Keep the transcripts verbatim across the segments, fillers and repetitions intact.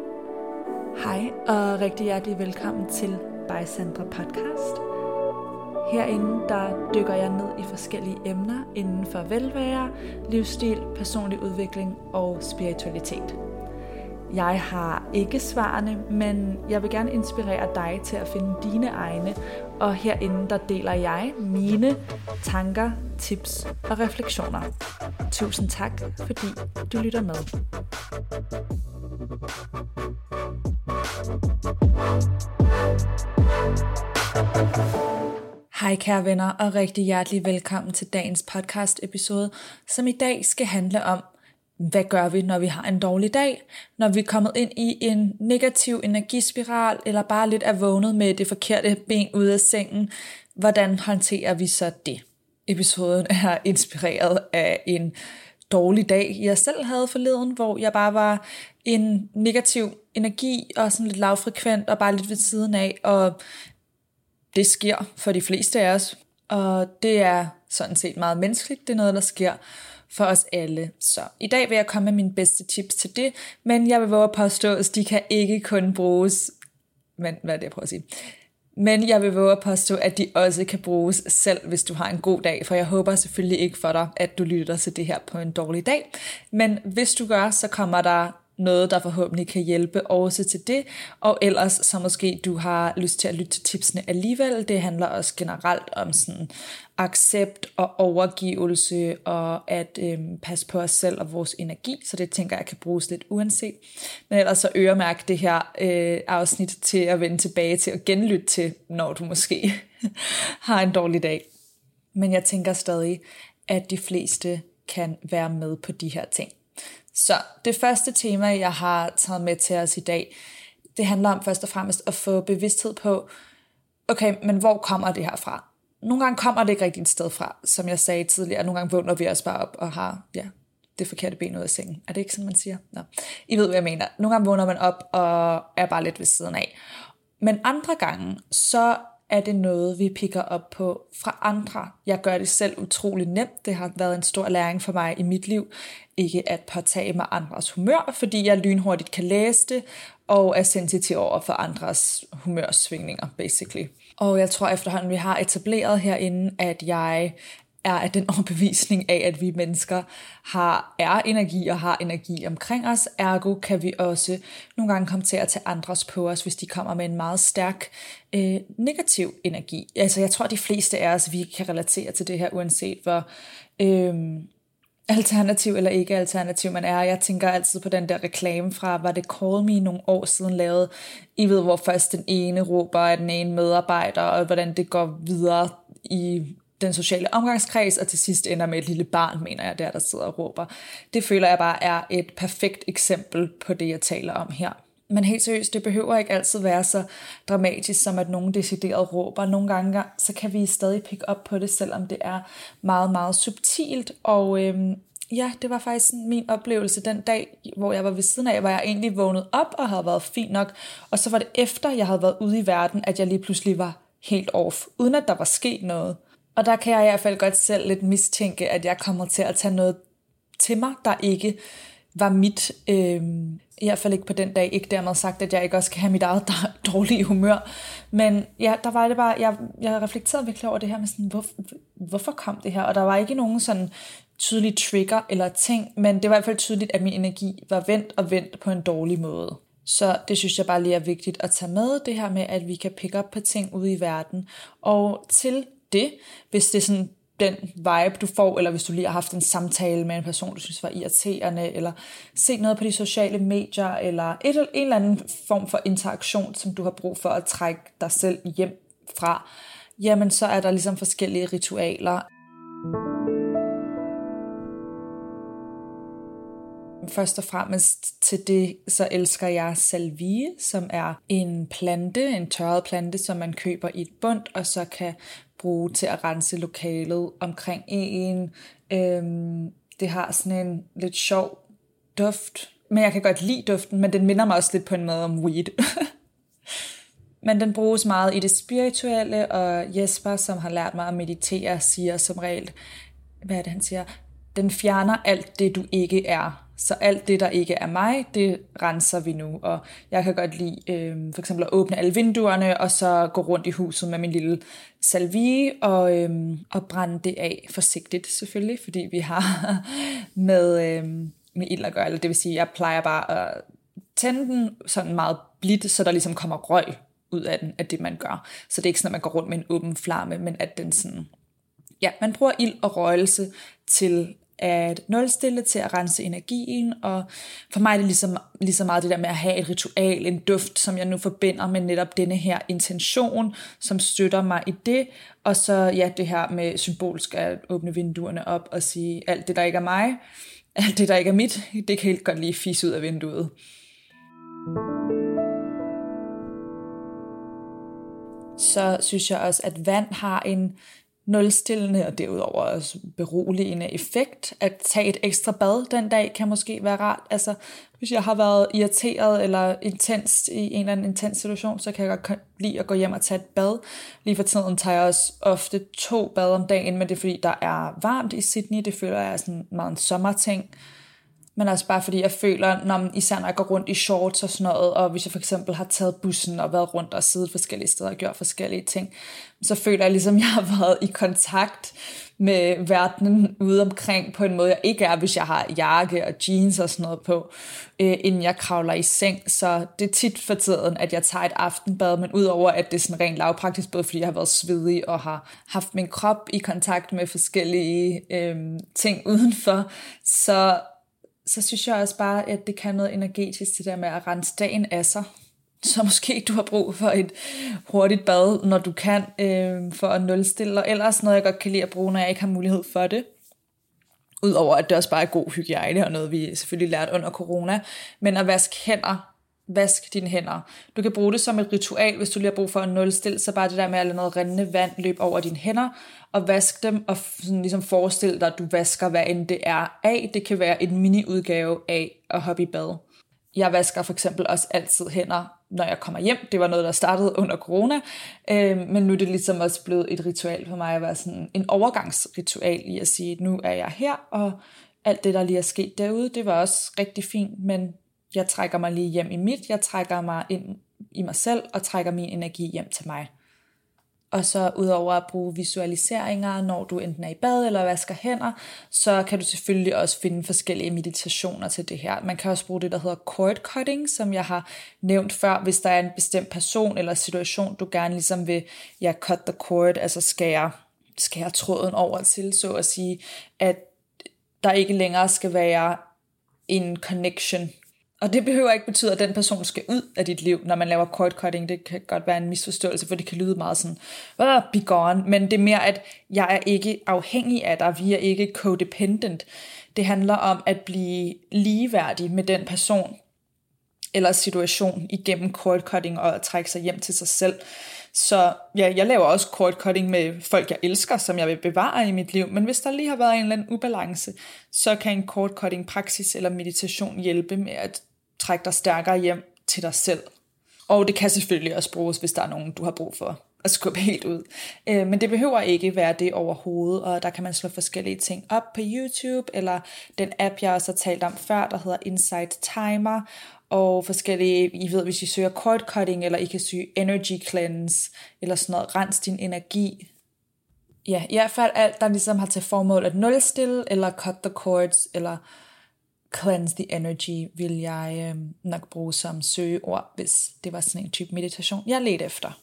Hej og rigtig hjertelig velkommen til By Sandra Podcast. Herinde der dykker jeg ned i forskellige emner inden for velvære, livsstil, personlig udvikling og spiritualitet. Jeg har ikke svarene, men jeg vil gerne inspirere dig til at finde dine egne, og herinde der deler jeg mine tanker, tips og refleksioner. Tusind tak, fordi du lytter med. Hej kære venner, og rigtig hjertelig velkommen til dagens podcast episode, som i dag skal handle om, hvad gør vi, når vi har en dårlig dag, når vi er kommet ind i en negativ energispiral, eller bare lidt er vågnet med det forkerte ben ud af sengen. Hvordan håndterer vi så det? Episoden er inspireret af en dårlig dag, jeg selv havde forleden, hvor jeg bare var en negativ energi og sådan lidt lavfrekvent og bare lidt ved siden af, og det sker for de fleste af os, og det er sådan set meget menneskeligt. Det er noget, der sker for os alle. Så i dag vil jeg komme med mine bedste tips til det, men jeg vil våge at påstå, at de kan ikke kun bruges, men hvad er det, jeg prøver at sige? Men jeg vil våge at påstå, at de også kan bruges selv, hvis du har en god dag, for jeg håber selvfølgelig ikke for dig, at du lytter til det her på en dårlig dag. Men hvis du gør, så kommer der noget, der forhåbentlig kan hjælpe også til det, og ellers så måske du har lyst til at lytte til tipsene alligevel. Det handler også generelt om sådan accept og overgivelse, og at øhm, passe på os selv og vores energi, så det tænker jeg kan bruges lidt uanset. Men ellers så øremærk det her øh, afsnit til at vende tilbage til og genlytte til, når du måske har en dårlig dag. Men jeg tænker stadig, at de fleste kan være med på de her ting. Så det første tema, jeg har taget med til os i dag, det handler om først og fremmest at få bevidsthed på, okay, men hvor kommer det her fra? Nogle gange kommer det ikke rigtigt et sted fra, som jeg sagde tidligere. Nogle gange vågner vi også bare op og har ja, det forkerte ben ud af sengen. Er det ikke sådan, man siger? Nå. I ved, hvad jeg mener. Nogle gange vågner man op og er bare lidt ved siden af. Men andre gange, så er det noget, vi picker op på fra andre. Jeg gør det selv utrolig nemt. Det har været en stor læring for mig i mit liv. Ikke at påtage mig andres humør, fordi jeg lynhurtigt kan læse det, og er sensitiv over for andres humørsvingninger, basically. Og jeg tror efterhånden, vi har etableret herinde, at jeg er af den overbevisning af, at vi mennesker har, er energi og har energi omkring os. Ergo kan vi også nogle gange komme til at tage andres på os, hvis de kommer med en meget stærk øh, negativ energi. Altså jeg tror, at de fleste af os, vi kan relatere til det her, uanset hvor øh, alternativ eller ikke alternativ man er. Jeg tænker altid på den der reklame fra, var det Call Me nogle år siden lavet. I ved, hvor først den ene råber af den ene medarbejder, og hvordan det går videre i den sociale omgangskreds, og til sidst ender med et lille barn, mener jeg, der der sidder og råber. Det føler jeg bare er et perfekt eksempel på det, jeg taler om her. Men helt seriøst, det behøver ikke altid være så dramatisk, som at nogen decideret råber. Nogle gange, så kan vi stadig pick op på det, selvom det er meget, meget subtilt. Og øhm, ja, det var faktisk min oplevelse den dag, hvor jeg var ved siden af, hvor jeg egentlig vågnede op og havde været fint nok. Og så var det efter, jeg havde været ude i verden, at jeg lige pludselig var helt off, uden at der var sket noget. Og der kan jeg i hvert fald godt selv lidt mistænke, at jeg kommer til at tage noget til mig, der ikke var mit. Øh, I hvert fald ikke på den dag. Ikke dermed sagt, at jeg ikke også kan have mit eget dårlige humør. Men ja, der var det bare, jeg, jeg reflekterede virkelig over det her med sådan, hvor, hvorfor kom det her? Og der var ikke nogen sådan tydelig trigger eller ting, men det var i hvert fald tydeligt, at min energi var vendt og vendt på en dårlig måde. Så det synes jeg bare lige er vigtigt at tage med, det her med, at vi kan pick up på ting ude i verden. Og til det, hvis det er sådan den vibe, du får, eller hvis du lige har haft en samtale med en person, du synes var irriterende, eller set noget på de sociale medier, eller et, en eller anden form for interaktion, som du har brug for at trække dig selv hjem fra, jamen så er der ligesom forskellige ritualer. Først og fremmest til det, så elsker jeg salvie, som er en plante, en tørret plante, som man køber i et bund, og så kan bruge til at rense lokalet omkring en. Øhm, det har sådan en lidt sjov duft, men jeg kan godt lide duften, men den minder mig også lidt på en måde om weed. Men den bruges meget i det spirituelle, og Jesper, som har lært mig at meditere, siger som regel, hvad er det han siger? Den fjerner alt det, du ikke er. Så alt det, der ikke er mig, det renser vi nu. Og jeg kan godt lide øh, for eksempel at åbne alle vinduerne, og så gå rundt i huset med min lille salvie, og, øh, og brænde det af forsigtigt selvfølgelig, fordi vi har med, øh, med ild at gøre. Eller det vil sige, jeg plejer bare at tænde den sådan meget blidt, så der ligesom kommer røg ud af den, af det man gør. Så det er ikke sådan, at man går rundt med en åben flamme, men at den sådan, ja, man bruger ild og røgelse til at nulstille, til at rense energien, og for mig er det ligesom, lige så meget det der med at have et ritual, en duft, som jeg nu forbinder med netop denne her intention, som støtter mig i det, og så ja, det her med symbolsk at åbne vinduerne op og sige, alt det der ikke er mig, alt det der ikke er mit, det kan helt godt lige fisse ud af vinduet. Så synes jeg også, at vand har en nulstillende og derudover også beroligende effekt. At tage et ekstra bad den dag kan måske være rart. Altså, hvis jeg har været irriteret eller intens i en eller anden intens situation, så kan jeg godt lide at gå hjem og tage et bad. Lige for tiden tager jeg også ofte to bad om dagen, men det er fordi, der er varmt i Sydney. Det føler jeg er sådan meget en sommerting. Men også bare fordi jeg føler, når, især når jeg går rundt i shorts og sådan noget, og hvis jeg for eksempel har taget bussen og været rundt og siddet forskellige steder og gjort forskellige ting, så føler jeg ligesom, jeg har været i kontakt med verdenen ude omkring på en måde, jeg ikke er, hvis jeg har jakke og jeans og sådan noget på, øh, inden jeg kravler i seng. Så det er tit for tiden, at jeg tager et aftenbad, men udover at det er sådan rent lavpraktisk, både fordi jeg har været svedig og har haft min krop i kontakt med forskellige øh, ting udenfor, så så synes jeg også bare, at det kan noget energetisk, det der med at rense dagen af sig. Så måske du har brug for et hurtigt bad, når du kan, øh, for at nulstille. Og ellers noget, jeg godt kan lide at bruge, når jeg ikke har mulighed for det. Udover at det også bare er god hygiejne, og noget vi selvfølgelig lærte under corona. Men at vaske hænder. Vask dine hænder. Du kan bruge det som et ritual, hvis du lige har brug for at nulstille, så bare det der med at lade noget rindende vand løbe over dine hænder, og vask dem, og sådan ligesom forestille dig, at du vasker, hvad end det er af. Det kan være en mini-udgave af at hoppe i bad. Jeg vasker for eksempel også altid hænder, når jeg kommer hjem. Det var noget, der startede under corona, øh, men nu er det ligesom også blevet et ritual for mig at være sådan en overgangsritual i at sige, nu er jeg her, og alt det, der lige er sket derude, det var også rigtig fint, men jeg trækker mig lige hjem i mit, jeg trækker mig ind i mig selv, og trækker min energi hjem til mig. Og så udover at bruge visualiseringer, når du enten er i bad eller vasker hænder, så kan du selvfølgelig også finde forskellige meditationer til det her. Man kan også bruge det, der hedder cord cutting, som jeg har nævnt før, hvis der er en bestemt person eller situation, du gerne ligesom vil ja, cut the cord, altså skære, skære tråden over til, så at sige, at der ikke længere skal være en connection. Og det behøver ikke betyde, at den person skal ud af dit liv, når man laver cord cutting. Det kan godt være en misforståelse, for det kan lyde meget sådan, oh, be gone. Men det er mere, at jeg er ikke afhængig af dig. Vi er ikke codependent. Det handler om at blive ligeværdig med den person eller situation igennem cord cutting og at trække sig hjem til sig selv. Så ja, jeg laver også cord cutting med folk, jeg elsker, som jeg vil bevare i mit liv. Men hvis der lige har været en eller anden ubalance, så kan en cord cutting praksis eller meditation hjælpe med at trække dig stærkere hjem til dig selv. Og det kan selvfølgelig også bruges, hvis der er nogen, du har brug for at skubbe helt ud. Men det behøver ikke være det overhovedet, og der kan man slå forskellige ting op på YouTube, eller den app, jeg også har talt om før, der hedder Insight Timer, og forskellige, I ved, hvis I søger cord cutting, eller I kan søge energy cleanse, eller sådan noget, rens din energi. Ja, i hvert fald alt, der ligesom har til formål at nulstille, eller cut the cords, eller cleanse the energy, vil jeg øh, nok bruge som søgeord, hvis det var sådan en type meditation, jeg ledte efter.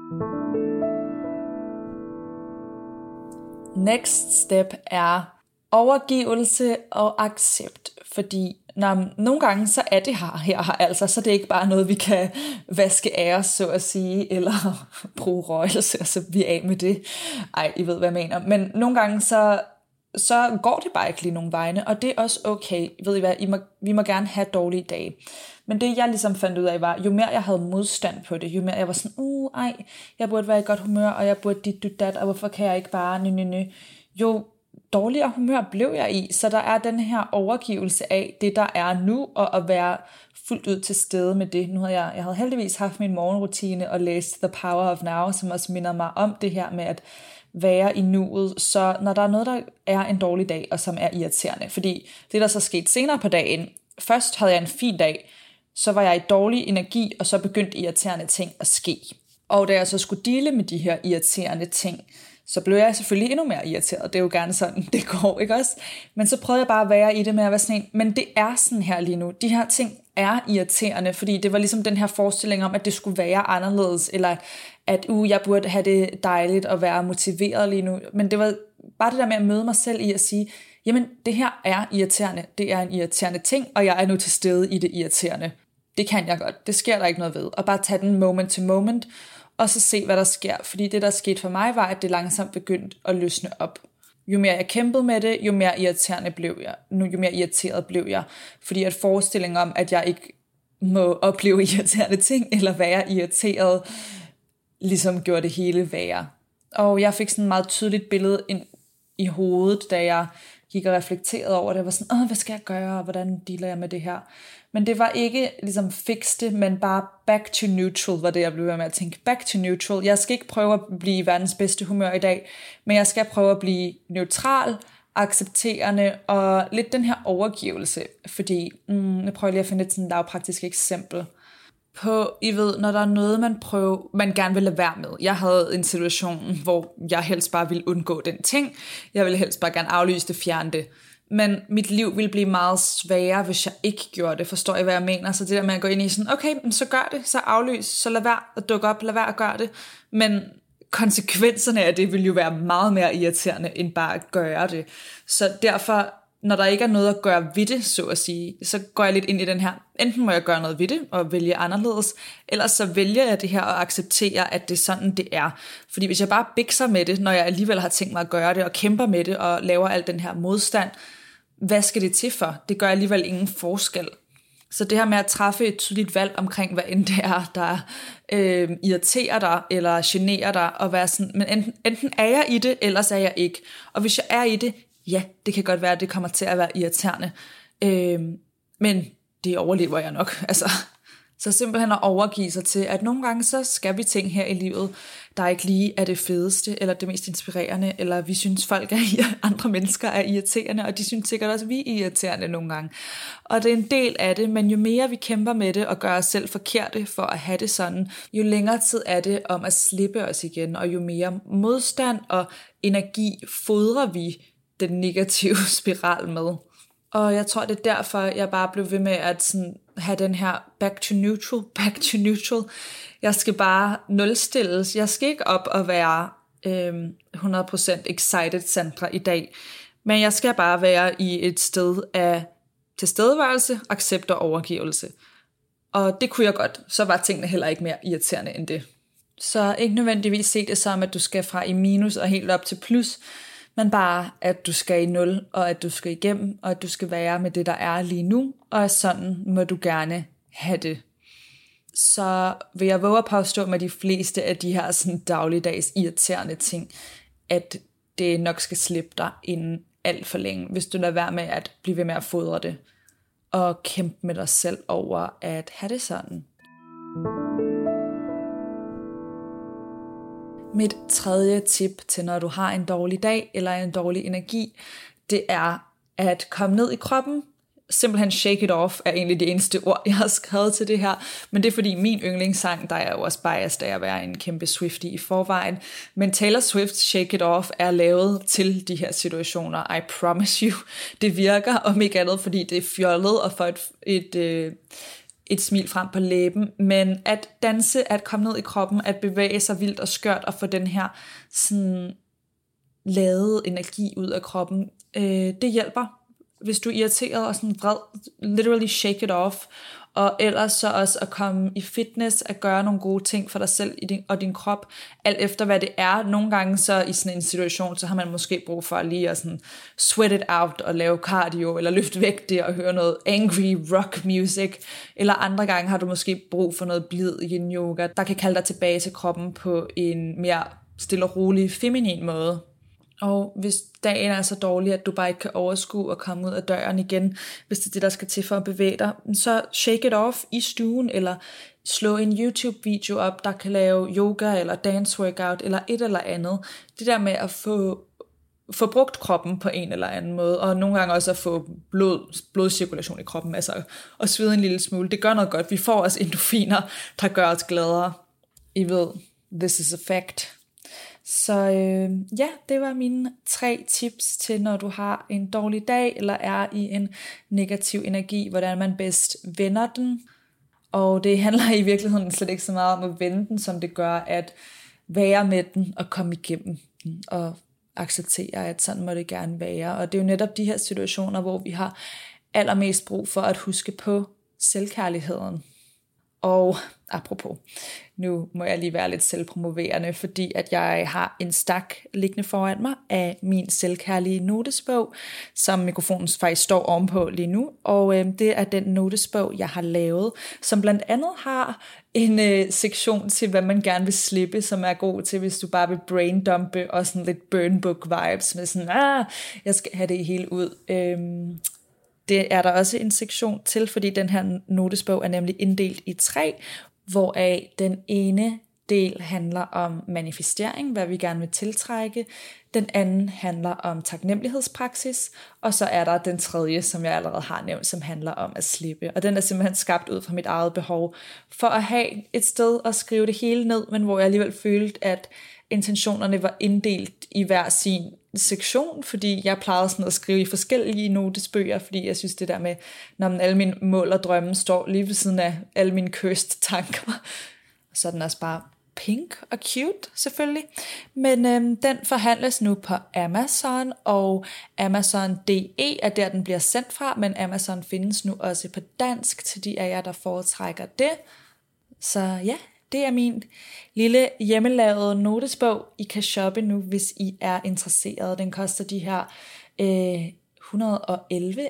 Next step er overgivelse og accept, fordi når, nogle gange så er det her, her altså, så det er ikke bare noget, vi kan vaske af os, så at sige, eller bruge røgelse, og så vi er af med det. Ej, I ved, hvad jeg mener. Men nogle gange så, så går det bare ikke lige nogle vegne, og det er også okay. Ved I hvad, I må, vi må gerne have dårlige dage. Men det jeg ligesom fandt ud af var, jo mere jeg havde modstand på det, jo mere jeg var sådan, uh, ej, jeg burde være i godt humør, og jeg burde dit, dit, dat, og hvorfor kan jeg ikke bare, nø, nø, nø. Jo dårligere humør blev jeg i, så der er den her overgivelse af det, der er nu, og at være fuldt ud til stede med det. Nu havde jeg, jeg havde heldigvis haft min morgenrutine og læst The Power of Now, som også minder mig om det her med at være i nuet, så når der er noget, der er en dårlig dag, og som er irriterende, fordi det, der så skete senere på dagen, først havde jeg en fin dag, så var jeg i dårlig energi, og så begyndte irriterende ting at ske. Og da jeg så skulle dele med de her irriterende ting, så blev jeg selvfølgelig endnu mere irriteret. Det er jo gerne sådan, det går, ikke også? Men så prøvede jeg bare at være i det med at være sådan en, men det er sådan her lige nu. De her ting er irriterende, fordi det var ligesom den her forestilling om, at det skulle være anderledes, eller at uh, jeg burde have det dejligt og være motiveret lige nu. Men det var bare det der med at møde mig selv i at sige, jamen det her er irriterende, det er en irriterende ting, og jeg er nu til stede i det irriterende. Det kan jeg godt, det sker der ikke noget ved. Og bare tage den moment to moment, og så se, hvad der sker. Fordi det, der skete for mig, var, at det langsomt begyndte at løsne op. Jo mere jeg kæmpede med det, jo mere irriterende blev jeg. Nu, jo mere irriteret blev jeg. Fordi at forestillingen om, at jeg ikke må opleve irriterende ting, eller være irriteret, ligesom gjorde det hele værre. Og jeg fik sådan et meget tydeligt billede ind i hovedet, da jeg gik og reflekterede over det. Jeg var sådan, åh, hvad skal jeg gøre, og hvordan dealer jeg med det her? Men det var ikke ligesom fikste, men bare back to neutral, var det, jeg blev ved med at tænke. Back to neutral. Jeg skal ikke prøve at blive verdens bedste humør i dag, men jeg skal prøve at blive neutral, accepterende og lidt den her overgivelse. Fordi, mm, jeg prøver lige at finde et sådan lavpraktisk eksempel på, I ved, når der er noget, man prøver, man gerne vil lade være med. Jeg havde en situation, hvor jeg helst bare ville undgå den ting. Jeg ville helst bare gerne aflyse det, fjerne det. Men mit liv ville blive meget sværere, hvis jeg ikke gjorde det. Forstår I, hvad jeg mener? Så det der med at gå ind i sådan, okay, så gør det, så aflys, så lad være at dukke op, lad være at gøre det. Men konsekvenserne af det vil jo være meget mere irriterende, end bare at gøre det. Så derfor, når der ikke er noget at gøre ved det, så at sige, så går jeg lidt ind i den her, enten må jeg gøre noget ved det, og vælge anderledes, eller så vælger jeg det her og acceptere, at det er sådan, det er. Fordi hvis jeg bare bikser med det, når jeg alligevel har tænkt mig at gøre det, og kæmper med det, og laver al den her modstand, hvad skal det til for? Det gør alligevel ingen forskel. Så det her med at træffe et tydeligt valg omkring, hvad end det er, der øh, irriterer dig, eller generer dig, og være sådan, men enten, enten er jeg i det, ellers er jeg ikke. Og hvis jeg er i det, ja, det kan godt være, at det kommer til at være irriterende. Øh, men det overlever jeg nok. Altså, så simpelthen at overgive sig til, at nogle gange så skal vi ting her i livet, der ikke lige er det fedeste, eller det mest inspirerende, eller vi synes folk er, andre mennesker er irriterende, og de synes sikkert også, at vi er irriterende nogle gange. Og det er en del af det, men jo mere vi kæmper med det, og gør os selv forkerte for at have det sådan, jo længere tid er det om at slippe os igen, og jo mere modstand og energi fodrer vi den negative spiral med. Og jeg tror, det er derfor, jeg bare blev ved med at sådan have den her back to neutral, back to neutral. Jeg skal bare nulstilles. Jeg skal ikke op og være øhm, hundrede procent excited Sandra i dag. Men jeg skal bare være i et sted af tilstedeværelse, accept og overgivelse. Og det kunne jeg godt. Så var tingene heller ikke mere irriterende end det. Så ikke nødvendigvis se det som, at du skal fra i minus og helt op til plus, men bare, at du skal i nul, og at du skal igennem, og at du skal være med det, der er lige nu, og sådan må du gerne have det. Så vil jeg våge at påstå med de fleste af de her sådan dagligdags irriterende ting, at det nok skal slippe dig inden alt for længe, hvis du lader være med at blive ved med at fodre det, og kæmpe med dig selv over at have det sådan. Mit tredje tip til, når du har en dårlig dag eller en dårlig energi, det er at komme ned i kroppen. Simpelthen shake it off er egentlig det eneste ord, jeg har skrevet til det her. Men det er fordi min yndlingssang, der er jo også biased af at være en kæmpe Swiftie i forvejen. Men Taylor Swift's Shake It Off er lavet til de her situationer. I promise you. Det virker om ikke andet, fordi det er fjollet og for et... et øh, et smil frem på læben, men at danse, at komme ned i kroppen, at bevæge sig vildt og skørt og få den her sådan ladede energi ud af kroppen, øh, det hjælper. Hvis du er irriteret og sådan vred, literally shake it off, og ellers så også at komme i fitness, at gøre nogle gode ting for dig selv og din krop, alt efter hvad det er. Nogle gange så i sådan en situation, så har man måske brug for lige at sådan sweat it out og lave cardio, eller løfte vægte og høre noget angry rock music, eller andre gange har du måske brug for noget blid yin yoga, der kan kalde dig tilbage til kroppen på en mere stille og rolig feminin måde. Og hvis dagen er så dårlig, at du bare ikke kan overskue at komme ud af døren igen, hvis det er det, der skal til for at bevæge dig, så shake it off i stuen, eller slå en YouTube-video op, der kan lave yoga, eller dance workout, eller et eller andet. Det der med at få, få brugt kroppen på en eller anden måde, og nogle gange også at få blod, blodcirkulation i kroppen, altså at svede en lille smule, det gør noget godt. Vi får også endorfiner, der gør os gladere. I ved, this is a fact. Så øh, ja, det var mine tre tips til, når du har en dårlig dag, eller er i en negativ energi, hvordan man bedst vender den. Og det handler i virkeligheden slet ikke så meget om at vende den, som det gør at være med den og komme igennem den, og acceptere, at sådan må det gerne være. Og det er jo netop de her situationer, hvor vi har allermest brug for at huske på selvkærligheden. Og apropos, nu må jeg lige være lidt selvpromoverende, fordi at jeg har en stak liggende foran mig af min selvkærlige notesbog, som mikrofonen faktisk står ovenpå lige nu. Og øh, det er den notesbog, jeg har lavet, som blandt andet har en øh, sektion til, hvad man gerne vil slippe, som er god til, hvis du bare vil braindumpe og sådan lidt burn book vibes, med sådan, ah, jeg skal have det hele ud. Øhm, Det er der også en sektion til, fordi den her notesbog er nemlig inddelt i tre, hvoraf den ene del handler om manifestering, hvad vi gerne vil tiltrække. Den anden handler om taknemmelighedspraksis, og så er der den tredje, som jeg allerede har nævnt, som handler om at slippe. Og den er simpelthen skabt ud fra mit eget behov for at have et sted at skrive det hele ned, men hvor jeg alligevel følte, at intentionerne var inddelt i hver sin sektion, fordi jeg plejede sådan at skrive i forskellige notesbøger, fordi jeg synes det der med, når man alle mine mål og drømme står lige ved siden af alle mine cursed tanker, så er den også bare pink og cute selvfølgelig. Men øhm, den forhandles nu på Amazon, og Amazon punktum D E er der, den bliver sendt fra, men Amazon findes nu også på dansk til de af jer, der foretrækker det. Så ja, det er min lille hjemmelavede notesbog. I kan shoppe nu, hvis I er interesseret. Den koster de her øh, et hundrede og elleve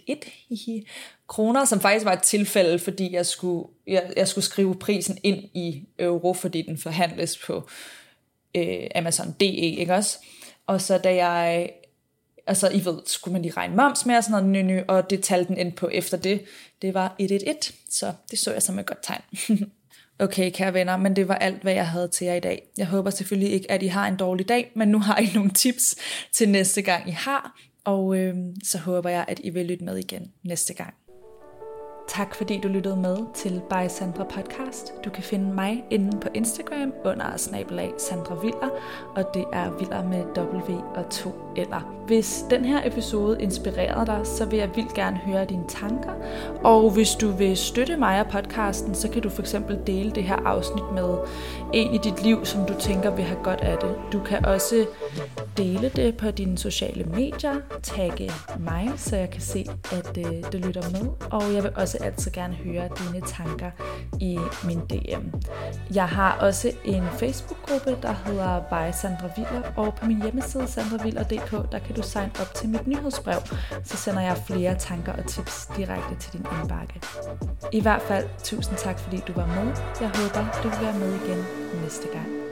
kroner, som faktisk var et tilfælde, fordi jeg skulle, jeg, jeg skulle skrive prisen ind i euro, fordi den forhandles på øh, Amazon punktum D E, ikke også? Og så da jeg, altså I ved, skulle man lige regne moms med og sådan noget, nø, nø, og det talte den ind på efter det, det var et hundrede og elleve, så det så jeg som et godt tegn. Okay, kære venner, men det var alt, hvad jeg havde til jer i dag. Jeg håber selvfølgelig ikke, at I har en dårlig dag, men nu har I nogle tips til næste gang, I har. Og øh, så håber jeg, at I vil lytte med igen næste gang. Tak fordi du lyttede med til By Sandra Podcast. Du kan finde mig inde på Instagram under snabelag Sandra Viller, og det er Viller med W og to L'er. Hvis den her episode inspirerede dig, så vil jeg vildt gerne høre dine tanker. Og hvis du vil støtte mig og podcasten, så kan du for eksempel dele det her afsnit med en i dit liv, som du tænker vil have godt af det. Du kan også dele det på dine sociale medier, tagge mig, så jeg kan se, at øh, det lytter med. Og jeg vil også altid gerne høre dine tanker i min D M. Jeg har også en Facebook-gruppe, der hedder By Sandra Viller, og på min hjemmeside sandra viller punktum d k, der kan du signe op til mit nyhedsbrev, så sender jeg flere tanker og tips direkte til din indbakke. I hvert fald, tusind tak fordi du var med. Jeg håber, du vil være med igen næste gang.